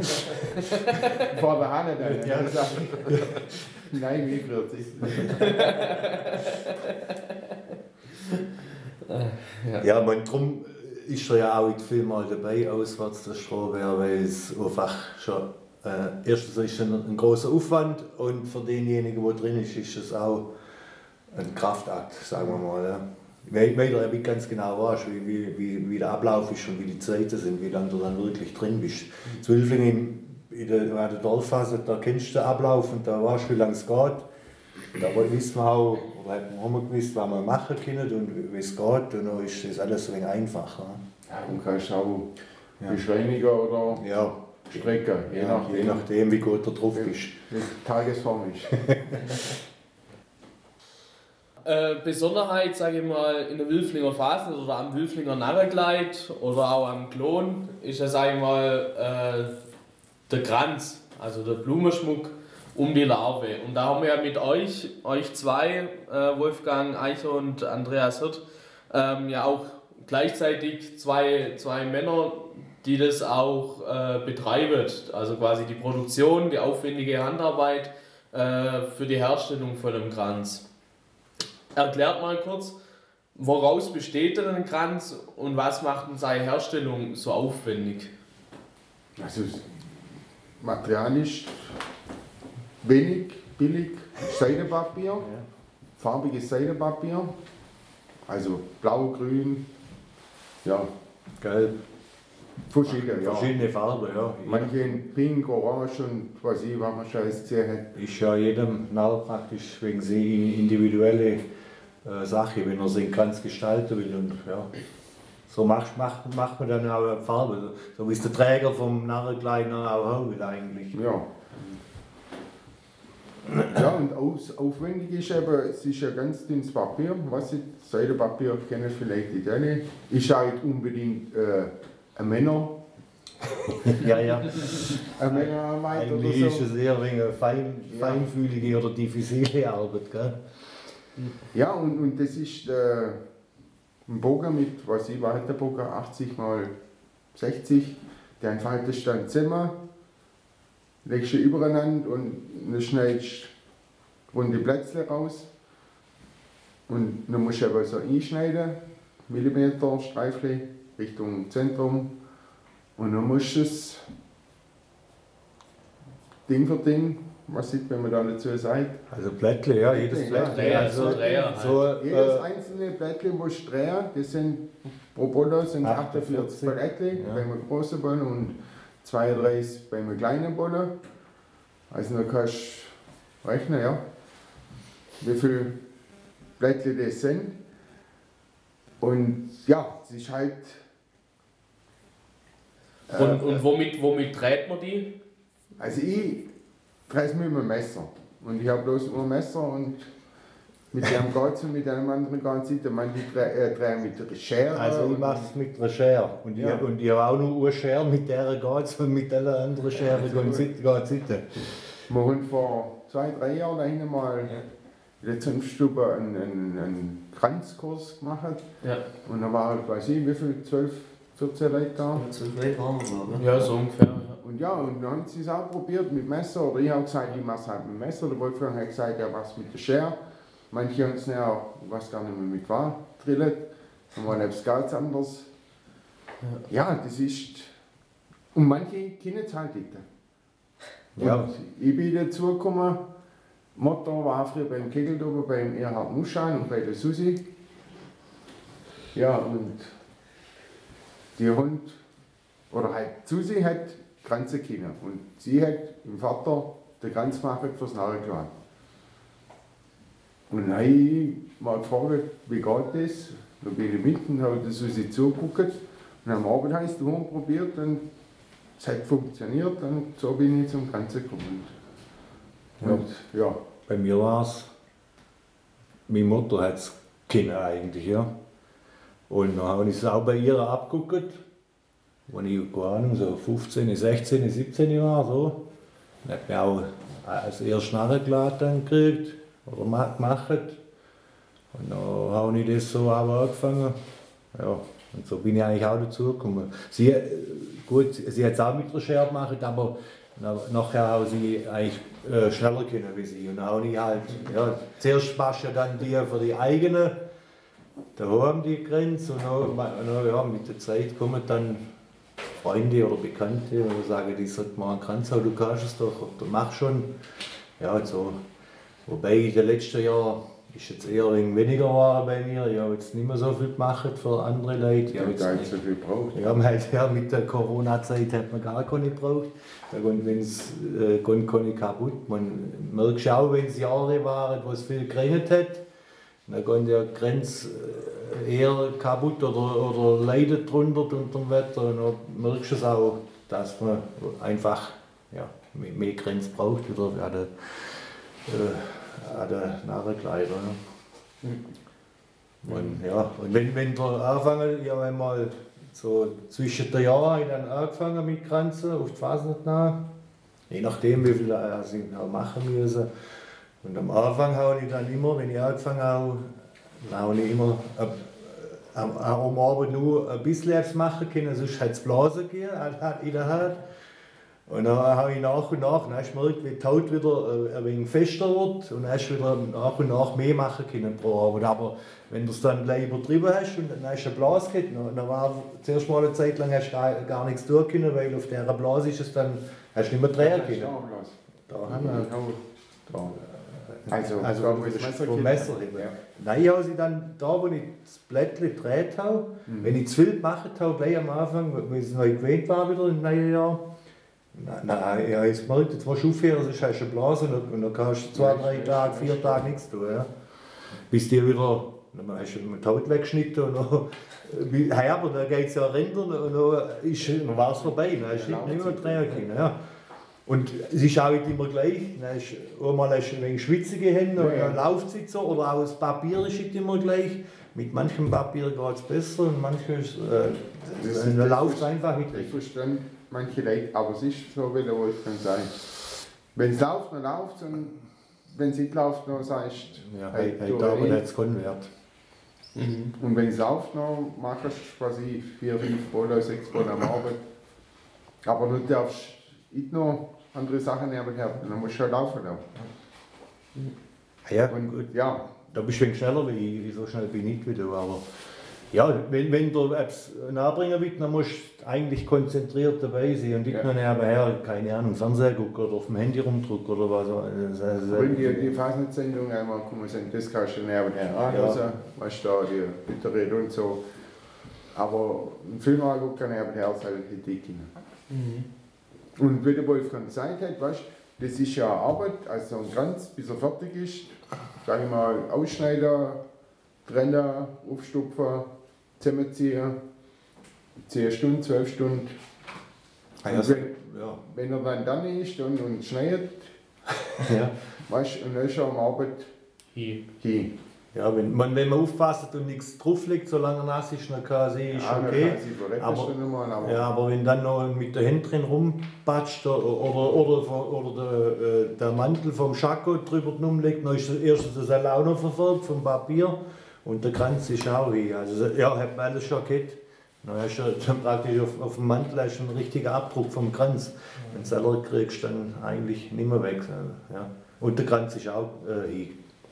S4: Vor der Halle dann.
S3: Ja.
S4: Dann sagt er, nein, wie friert es
S3: Ja, ja man, darum ist er ja auch in viel Mal dabei, auswärts der Strohbär, weil es einfach schon, äh, erstens ist es ein, ein großer Aufwand und für denjenigen, der drin ist, ist es auch ein Kraftakt, sagen wir mal. Ja. Weil, weil du ja nicht ganz genau weißt, wie, wie, wie, wie der Ablauf ist und wie die Zeiten sind, wie lange du dann wirklich drin bist. Zu Wilflingen in der, in der Dorfphase, da kennst du den Ablauf und da weißt du, wie lange es geht. Da wissen wir auch, oder haben wir gewusst, was wir machen können und wie es geht, und dann ist das alles ein wenig einfacher.
S4: Ja, und kannst auch
S3: Ja.
S4: beschleunigen oder
S3: Ja,
S4: strecken, je,
S3: ja,
S4: nachdem,
S3: je nachdem, wie gut du drauf bist.
S4: wie die Tagesform ist.
S1: Äh, Besonderheit, sage ich mal, in der Wilflinger Phase oder am Wilflinger Narrenkleid oder auch am Klon ist ja, sage ich mal, äh, der Kranz, also der Blumenschmuck um die Larve. Und da haben wir ja mit euch, euch zwei, äh, Wolfgang Eicher und Andreas Hirt, ähm, ja auch gleichzeitig zwei, zwei Männer, die das auch äh, betreiben. Also quasi die Produktion, die aufwendige Handarbeit äh, für die Herstellung von dem Kranz. Erklärt mal kurz, woraus besteht denn ein Kranz und was macht denn seine Herstellung so aufwendig?
S4: Also, das Material ist wenig, billig, Seidenpapier, ja. farbiges Seidenpapier, also blau, grün, ja,
S3: Gelb.
S4: verschiedene, ja.
S3: Verschiedene Farben, ja.
S4: Manche in pink, orange und was ich, was man schon alles gesehen hat.
S3: Ist ja jedem Narr praktisch wegen sie individuelle äh, Sache, wenn er sich ganz gestalten will. Und, ja. So macht, macht, macht man dann auch eine Farbe, so wie es der Träger vom Narrenkleid auch haben will eigentlich.
S4: Ja. Ja, und aus, aufwendig ist eben, es ist ein ganz dünnes Papier, was ich, Seidenpapier kennen vielleicht nicht alle, ist auch nicht unbedingt äh, ein Männer,
S3: Ja, ja.
S4: ein Männerarbeit oder
S3: Eigentlich ist
S4: so.
S3: es eher wegen fein,
S4: Ja.
S3: feinfühlige oder diffizile Arbeit. Gell?
S4: Ja, und, und das ist äh, ein Bogen mit, was ich, war halt der Bogen, achtzig mal sechzig, der faltest dann zusammen, legst du übereinander und dann schneidest du runde Plätzchen raus. Und dann musst du aber so einschneiden, Millimeter Streifchen Richtung Zentrum. Und dann musst du es Ding für Ding. Was sieht, wenn man da dazu sagt?
S3: Also Blättle, ja, jedes Blättle.
S1: Dreher,
S3: also,
S1: so Dreher halt.
S3: so,
S4: Jedes
S3: äh,
S4: einzelne Blättle muss drehen. Das sind pro Boller sind achtundvierzig
S3: achtundvierzig
S4: Blättle
S3: ja.
S4: beim großen Boller und zweiunddreißig beim kleinen Boller. Also da kannst du rechnen, ja, wie viele Blättle das sind. Und ja, es ist halt. Äh,
S1: Und, und womit, womit dreht man die?
S4: Also ich drehe es mit einem Messer. Und ich habe bloß nur ein Messer und mit dem geht es und mit einem anderen geht es nicht. Manche drehen dreh mit der Schere.
S3: also ich mache es mit einer Schere. Und,
S4: Ja.
S3: ich, und ich habe auch nur eine Schere, mit der geht es und mit der anderen Schere
S4: Also
S3: geht es nicht.
S4: Wir haben vor zwei, drei Jahren da hinten mal in der Zunftstube einen, einen, einen Kranzkurs gemacht.
S1: Ja,
S4: Und da waren halt, weiß ich, wie viel, zwölf, vierzehn Leute da.
S5: zwölf Leute waren wir, glaube ich.
S1: ja so ungefähr. Ja.
S4: Und ja, und dann haben sie es auch probiert mit Messer. Oder ich habe gesagt, ich mache es halt mit dem Messer. Der Wolfgang hat gesagt, er macht es mit der Schere. Manche haben es nachher, ich weiß gar nicht mehr mit was, drillet. Dann war es ganz anders. Ja, das ist. Und manche kennen es halt nicht.
S3: Ja.
S4: Und ich bin dazu gekommen, Motto war früher beim Kegeldober, beim Erhard Muschan und bei der Susi. Ja, und die Hund, oder halt Susi hat Kranze kennen und sie hat im Vater den Kranz gemacht fürs Narrenklauen. Und dann habe ich mal gefragt, wie geht das? Dann bin ich mit und habe der Susi zugeguckt und am Abend habe ich es daheim probiert und es hat funktioniert und so bin ich zum Kranze gekommen. Und ja,
S3: Bei mir war es, meine Mutter hat es kennen eigentlich, ja. Und dann habe ich es auch bei ihr abgeguckt, als ich, keine Ahnung, so fünfzehn, sechzehn, siebzehn war, so. Dann hat mir auch als erstes Narrenklauen gekriegt oder ma- gemacht. Und dann habe ich das so auch angefangen. Ja, und so bin ich eigentlich auch dazu gekommen. Sie, äh, gut, sie hat es auch mit der Schere gemacht, aber na- nachher habe sie eigentlich äh, schneller können wie sie. Und dann habe ich halt, ja, zuerst machst du ja dann die für die eigenen, da haben die Grenze und dann, und dann, ja, mit der Zeit kommen dann Freunde oder Bekannte und sagen, die sollten mal einen Kranz haben, du kannst es doch, du machst schon. Ja, so. Wobei in den letzten Jahren ist jetzt eher ein wenig weniger geworden bei mir. Ich habe jetzt nicht mehr so viel gemacht für andere Leute. Ich habe
S4: ich
S3: jetzt
S4: habe
S3: nicht-
S4: so viel gebraucht.
S3: ja, man hat, ja, mit der Corona-Zeit hat man gar keine gebraucht. Wenn es äh, geht keine kaputt. Man merkt auch, wenn es Jahre waren, wo es viel geregnet hat, dann geht der Grenz äh, eher kaputt oder, oder leidet drunter unter dem Wetter. Und dann merkst du es auch, dass man einfach ja, mehr, mehr Grenz braucht wieder an der, äh, an der Narrenkleider. Ja. Und, ja, und wenn, wenn wir anfangen, ich habe einmal so zwischen den Jahren ich dann angefangen mit Kranzen auf die Fasnacht nach. Je nachdem, wie viel also ich auch machen müssen. Und am Anfang habe ich dann immer, wenn ich angefangen habe, dann habe ich immer äh, am, am Abend nur ein bisschen etwas machen können, sonst hat es Blasen gegeben in der Hand. Und dann habe ich nach und nach, dann hast du gemerkt, wie die Haut wieder ein wenig fester wird und dann hast du wieder nach und nach mehr machen können pro Abend. Aber wenn du es dann gleich übertrieben hast und dann hast du eine Blase gehabt, dann, dann war zuerst mal eine Zeit lang hast du gar, gar nichts tun können, weil auf dieser Blase ist es dann, hast du nicht mehr drehen können. Da haben wir,
S4: Also,
S3: also
S4: da, wo ich das Messer
S3: vom
S4: geht.
S3: Messer hin.
S4: Ja.
S3: Nein, ich habe sie dann da, wo ich das Blättchen gedreht habe,
S4: Mhm.
S3: wenn ich zu viel gemacht habe, gleich am Anfang, weil es neu gewöhnt war wieder im neuen Jahr. Nein, nein, ja, ich gemerkt, jetzt musst du aufhören, sonst hast du eine Blase und dann kannst du zwei, drei Tage, vier Tage nichts tun. Ja. Bis die wieder, dann hast du die Haut weggeschnitten und dann, hey, aber dann geht es ja Rändern und dann, ist, dann war es vorbei, dann hast du nicht, nicht mehr drehen können. Ja. Und es ist auch nicht immer gleich. Dann hast du einmal hast du ein wenig schwitzige Hände und
S4: Ja,
S3: dann
S4: ja.
S3: läuft es so. Oder auch das Papier ist nicht immer gleich. Mit manchem Papier geht es besser und manches äh,
S4: Das
S3: dann
S4: ist-
S3: läuft es einfach nicht
S4: Ich
S3: gleich.
S4: verstehe manche Leute, aber es ist so, wie der Wolfgang sagt. Wenn es läuft, dann läuft es und wenn es nicht läuft, dann sagst du,
S3: Ja,
S4: hey,
S3: hey,
S4: du,
S3: da
S4: hey.
S3: hat es keinen Wert.
S4: Und wenn es läuft, dann machst du quasi vier, fünf Bälle, sechs Bälle am Abend. Aber du darfst nicht noch andere Sachen nehmen, dann musst du halt laufen.
S3: Ja,
S4: Und
S3: gut.
S4: ja,
S3: Da bist du ein wenig schneller wie ich. So schnell bin ich nicht wie du. Aber Ja, wenn, wenn du etwas nachbringen willst, dann musst du eigentlich konzentriert dabei sein und nicht
S4: Ja.
S3: nur nebenher, keine Ahnung, Fernseher gucken oder auf dem Handy rumdrücken oder was. Also, also,
S4: Wenn die, die Fasnachtssendung einmal kommen sind, das kannst du nebenher anhören, ja. Was da die Bitterrede und so. Aber einen Film angucken kann nebenher ist halt die Dicke.
S1: Mhm.
S4: Und wie der Wolfgang gesagt hat, weißt, das ist ja Arbeit, also ein Kranz, bis er fertig ist, sag ich mal, ausschneiden, trennen, aufstupfen, zusammenziehen, zehn Stunden, zwölf Stunden.
S3: Ah,
S4: Und
S3: ja,
S4: wenn,
S3: ja.
S4: wenn er dann dann ist und, und schneidet,
S3: Ja.
S4: weißt, und dann ist er am Arbeit
S1: Hi.
S4: hin.
S3: Ja, wenn man, wenn man aufpasst und nichts drauf liegt, solange er nass ist, dann kann sie, ist
S4: Ja, dann
S3: okay.
S4: kann sie verrecken
S3: Aber-
S4: schon einmal, aber
S3: Ja, aber wenn dann noch mit der Hand drin rumpatscht oder, oder, oder, oder der, äh, der Mantel vom Schako drüber rumliegt, dann ist das erste das Seil auch noch verfolgt vom Papier und der Kranz ist auch hin. Also ja, hat man alles schon gehabt. Dann hast du dann praktisch auf, auf dem Mantel hast du einen richtigen Abdruck vom Kranz. Wenn du den Seller kriegst, dann eigentlich nicht mehr weg. Ja. Und der Kranz ist auch äh, hin.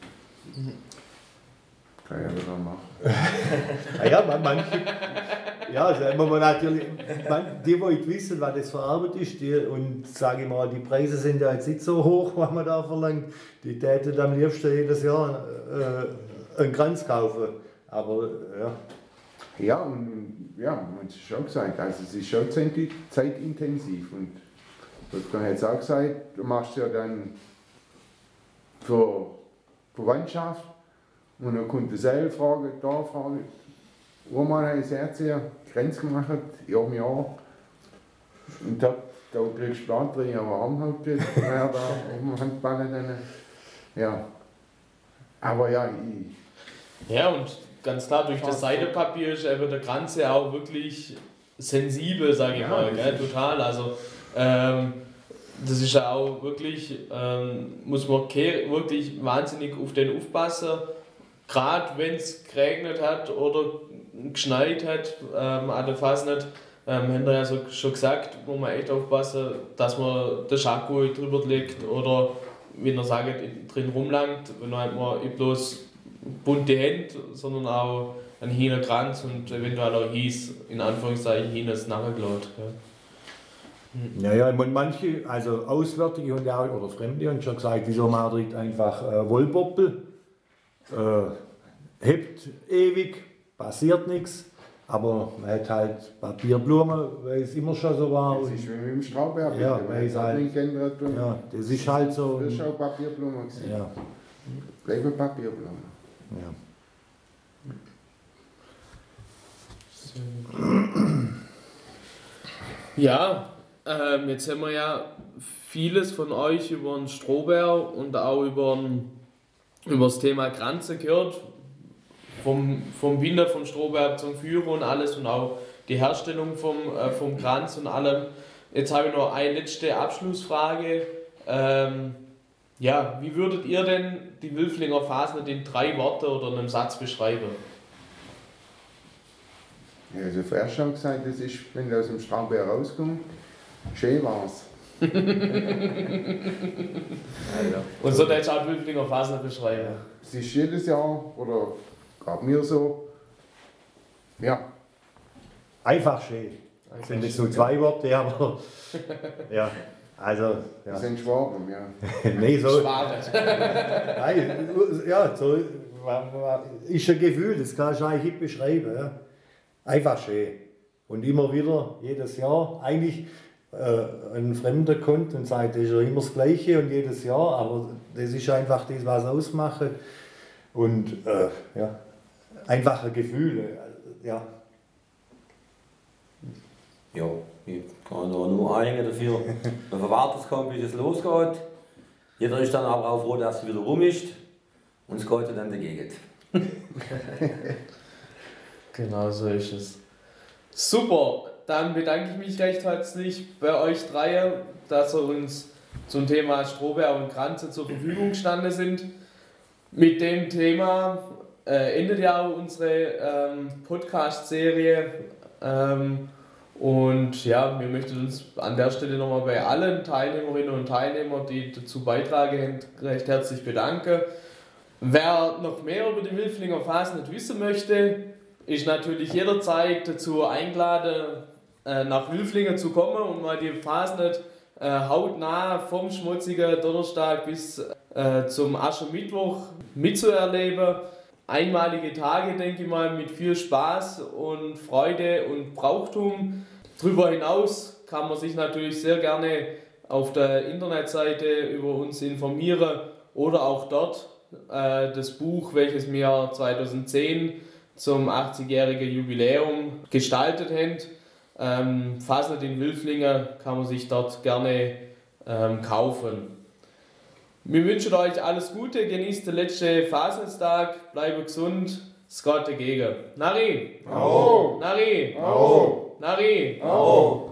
S4: kann ich ja wieder machen.
S3: Ah ja, man, manche, ja, sagen wir mal natürlich, man, die, die nicht wissen, was das für Arbeit ist, die, und sage ich mal, die Preise sind ja jetzt nicht so hoch, was man da verlangt, die täten am liebsten jedes Jahr äh, einen Kranz kaufen. Aber ja.
S4: Ja, und ja, man hat es schon gesagt, also es ist schon zeit- zeitintensiv. Und Wolfgang hat es auch gesagt, du machst ja dann für Verwandtschaft und dann kommt dieselbe Frage, da Frage. Roman hat das Erzieher Grenz gemacht, Jahr um Jahr. Und da, da kriegst du Plan drin, aber haben halt gekriegt, wer da auf dem Handball dann. Ja. Aber ja, ich.
S1: Ja, und ganz klar, durch das Seidepapier ist eben der Kranz ja auch wirklich sensibel, sage ich
S4: Ja,
S1: mal,
S4: das
S1: gell?
S4: ist-
S1: Total. Also, ähm, das ist ja auch wirklich, ähm, muss man ke- wirklich wahnsinnig auf den aufpassen. Gerade wenn es geregnet hat oder geschneit hat, ähm, an der Fasnacht, ähm, haben wir ja so, schon gesagt, muss man echt aufpassen, dass man den Schako drüber legt oder, wie er sagt, drin rumlangt, wenn man mal nicht bloß bunte Hände, sondern auch ein hiner Kranz und eventuell auch hieß, in Anführungszeichen, hines Narrenglot.
S3: Ja, ja, und manche, also Auswärtige und ja, oder Fremde, haben schon gesagt, wieso man nicht einfach äh, Wollboppel, äh, hebt ewig, passiert nichts, aber man hat halt Papierblumen, weil es immer schon so war.
S4: Das
S3: Und,
S4: ist wie mit dem Strauberg,
S3: Ja,
S4: wenn
S3: weil
S4: es
S3: es halt-
S4: nicht geändert wird.
S3: ja, das ist halt so.
S4: Das ist auch Papierblumen gewesen.
S3: Ja,
S4: Bleiben Papierblumen.
S3: ja.
S1: Ja, ähm, jetzt haben wir ja vieles von euch über den Strohbär und auch über, den, über das Thema Kranze gehört. Vom, vom Binder vom Strohbär zum Führer und alles und auch die Herstellung vom, äh, vom Kranz und allem. Jetzt habe ich noch eine letzte Abschlussfrage. Ähm, ja, wie würdet ihr denn die Wülflinger Fasnacht in drei Worte oder in einem Satz beschreiben?
S4: Ja, also vorher schon gesagt, das ist, wenn du aus dem Strauberg rauskommst, schön war's.
S1: Und so hätte ich auch die Wülflinger Fasnacht beschreiben.
S4: Es ist jedes Jahr, oder gab mir so, ja,
S3: Einfach schön. Das sind jetzt nur zwei Worte, aber ja, also, ja.
S4: das sind Schwaben, ja.
S3: Nee, so,
S1: Schwabe.
S3: nein, ja, so ist ein Gefühl, das kannst du eigentlich nicht beschreiben. Ja. Einfach schön. Und immer wieder, jedes Jahr, eigentlich äh, ein Fremder kommt und sagt, das ist ja immer das Gleiche und jedes Jahr, aber das ist einfach das, was ausmacht. Und äh, ja, einfach ein Gefühl. äh, Ja.
S2: Ja, ich kann da nur einigen dafür. Man verwartet es kaum, bis es losgeht. Jeder ist dann aber auch froh, dass es wieder rum ist. Und es geht dann dagegen.
S1: Genau so ist es. Super, dann bedanke ich mich recht herzlich bei euch dreien, dass ihr uns zum Thema Strohbär und Kranze zur Verfügung gestanden sind. Mit dem Thema äh, endet ja auch unsere ähm, Podcast-Serie. Ähm, und ja, wir möchten uns an der Stelle nochmal bei allen Teilnehmerinnen und Teilnehmern, die dazu beitragen, recht herzlich bedanken. Wer noch mehr über die Wülflinger Fasnacht wissen möchte, ist natürlich jederzeit dazu eingeladen, äh, nach Wülflingen zu kommen und mal die Fasnet äh, hautnah vom schmutzigen Donnerstag bis äh, zum Aschermittwoch mitzuerleben. Einmalige Tage, denke ich mal, mit viel Spaß und Freude und Brauchtum. Darüber hinaus kann man sich natürlich sehr gerne auf der Internetseite über uns informieren oder auch dort äh, das Buch, welches wir zweitausendzehn zum achtzigjährigen Jubiläum gestaltet haben. Ähm, Fasnet in Wülflingen kann man sich dort gerne ähm, kaufen. Wir wünschen euch alles Gute, genießt den letzten Fasnetstag, bleibt gesund, es geht dagegen. Nari!
S4: Au!
S1: Nari!
S4: Au!
S1: Nari!
S5: Oh.